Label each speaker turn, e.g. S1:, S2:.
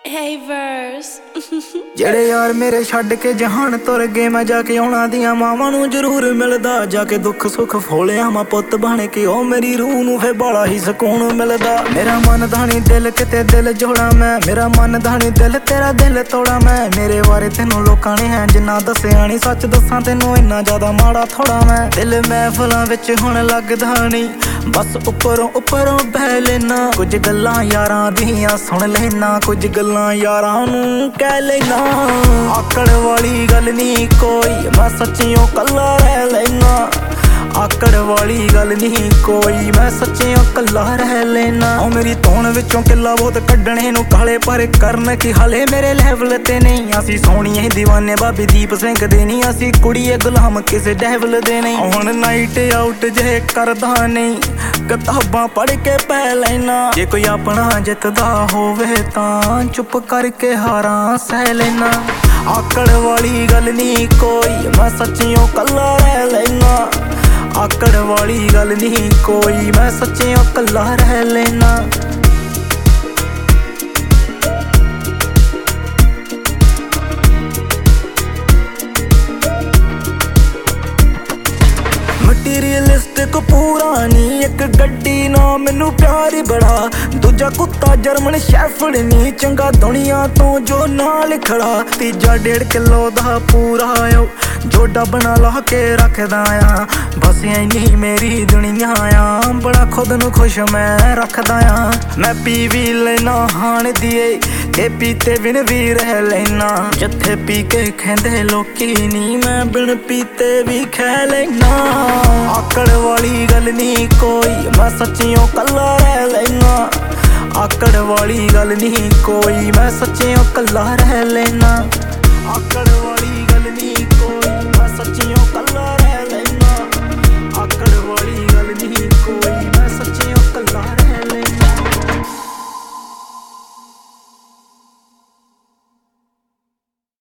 S1: Hey verse
S2: ਜਿਹੜੇ ਯਾਰ ਮੇਰੇ ਛੱਡ ਕੇ ਜਹਾਨ ਤੁਰ ਗਏ, ਮੈਂ ਜਾ ਕੇ ਉਹਨਾਂ ਦੀਆਂ ਮਾਵਾਂ ਨੂੰ ਜ਼ਰੂਰ ਮਿਲਦਾ। ਜਾ ਕੇ ਦੁੱਖ ਸੁੱਖ ਫੋਲਿਆ ਮੈਂ ਪੁੱਤ ਬਣ ਕੇ, ਉਹ ਮੇਰੀ ਰੂਹ ਨੂੰ ਫੇ ਬਾਲਾ ਹੀ ਸਕੂਨ ਮਿਲਦਾ। ਮੇਰਾ ਮਨ ਦਾ ਨੀ ਦਿਲ ਕਿਤੇ ਦਿਲ ਜੋੜਾ ਮੈਂ, ਮੇਰਾ ਮਨ ਦਾ ਨੀ ਦਿਲ ਤੇਰਾ ਦਿਲ ਤੋੜਾ ਮੈਂ। ਮੇਰੇ ਬਾਰੇ ਤੈਨੂੰ ਲੋਕਾਂ ਨੇ ਹੈ ਜਿੰਨਾ ਦੱਸਿਆ ਨੀ, ਸੱਚ ਦੱਸਾਂ ਤੈਨੂੰ ਇੰਨਾ ਜ਼ਿਆਦਾ ਮਾੜਾ ਥੋੜਾ ਮੈਂ। ਦਿਲ ਮਹਿਫਲਾਂ ਵਿੱਚ ਹੁਣ ਲੱਗਦਾ ਨੀ, ਬਸ ਉੱਪਰੋਂ ਬਹਿ ਲੈਨਾ। ਕੁਝ ਗੱਲਾਂ ਯਾਰਾਂ ਦੀਆਂ ਸੁਣ ਲੈਨਾ, ਕੁਝ ਗੱਲਾਂ ਯਾਰਾਂ ਨੂੰ ਕਹਿ ਲੈਨਾ। ਆਕੜ ਵਾਲੀ ਗੱਲ ਨੀ ਕੋਈ, ਮੈਂ ਸੱਚਿਓ ਕੱਲਾ ਰਹਿ ਲੈਨਾ। ਆਕੜ ਵਾਲੀ ਗੱਲ ਨਹੀਂ ਕੋਈ, ਮੈਂ ਸੱਚਿਓ ਕੱਲਾ ਰਹਿ ਲੈਨਾ। ਉਹ ਮੇਰੀ ਧੌਣ ਵਿੱਚੋਂ ਕਿੱਲਾ ਬਹੁਤ ਕੱਢਣੇ ਨੂੰ ਕਾਲੇ, ਪਰ ਕਰਨ ਕੀ ਹਾਲੇ ਮੇਰੇ ਲੈਵਲ ਤੇ ਨਹੀਂ। ਅਸੀਂ ਸੋਹਣੀਏ ਦੀਵਾਨੇ ਬਾਬੇ ਦੀਪ ਸਿੰਘ ਦੇ ਨਹੀਂ, ਅਸੀਂ ਕੁੜੀਏ ਗੁਲਾਮ ਕਿਸੇ ਡੈਵਲ ਦੇ ਨਹੀਂ। ਹੁਣ ਨਾਈਟ ਆਊਟ ਜੇ ਕਰਦਾ ਨਹੀਂ, ਕਿਤਾਬਾਂ ਪੜ੍ਹ ਕੇ ਪੈ ਲੈਣਾ। ਜੇ ਕੋਈ ਆਪਣਾ ਜਿੱਤਦਾ ਹੋਵੇ ਤਾਂ ਚੁੱਪ ਕਰਕੇ ਹਾਰਾਂ ਸਹਿ ਲੈਣਾ। ਆਕੜ ਵਾਲੀ ਗੱਲ ਨਹੀਂ ਕੋਈ, ਮੈਂ ਸੱਚਿਓ ਕੱਲਾ ਰਹਿ ਲੈਣਾ। ਆਕੜ ਵਾਲੀ ਗੱਲ ਨਹੀਂ ਕੋਈ, ਮੈਂ ਸੱਚਿਓ ਕੱਲਾ ਰਹਿ ਲੈਣਾ। ਮਟੀਰੀਅਲਿਸਟਿਕ ਪੂਰਾ ਨੀ, ਇੱਕ ਗੱਡੀ ਨਾ ਮੈਨੂੰ ਪਿਆਰ ਹੀ ਬੜਾ। ਦੂਜਾ ਕੁੱਤਾ ਜਰਮਨ ਸ਼ੈਫਰਡ ਨੀ, ਚੰਗਾ ਦੁਨੀਆ ਤੋਂ ਜੋ ਨਾਲ ਖੜਾ। ਤੀਜਾ 1.5 ਕਿਲੋ ਦਾ ਪੂਰਾ ਓ, ਜੋ ਡੱਬ ਨਾ ਲਾ ਕੇ ਰੱਖਦਾ ਆ। ਬਸ ਇੰਨੀ ਮੇਰੀ ਦੁਨੀਆ ਆ, ਬੜਾ ਖੁਦ ਨੂੰ ਖੁਸ਼ ਮੈਂ ਰੱਖਦਾ ਆ। ਮੈਂ ਪੀ ਵੀ ਲੈਨਾ ਹਾਣ ਦੀਏ, ਤੇ ਪੀਤੇ ਬਿਨ ਵੀ ਰਹਿ ਲੈਨਾ। ਜਿੱਥੇ ਪੀ ਕੇ ਖੈਂਦੇ ਲੋਕੀ ਨੀ, ਮੈਂ ਬਿਨ ਪੀਤੇ ਵੀ ਖੈ ਲੈਨਾ। ਆਕੜ ਵਾਲੀ ਗੱਲ ਨਹੀਂ ਕੋਈ, ਮੈਂ ਸੱਚਿਓ ਕੱਲਾ ਰਹਿ ਲੈਨਾ। ਆਕੜ ਵਾਲੀ ਗੱਲ ਨਹੀਂ ਕੋਈ, ਮੈਂ ਸੱਚਿਓ ਕੱਲਾ ਰਹਿ ਲੈਨਾ। ਆਕੜ ਵਾਲੀ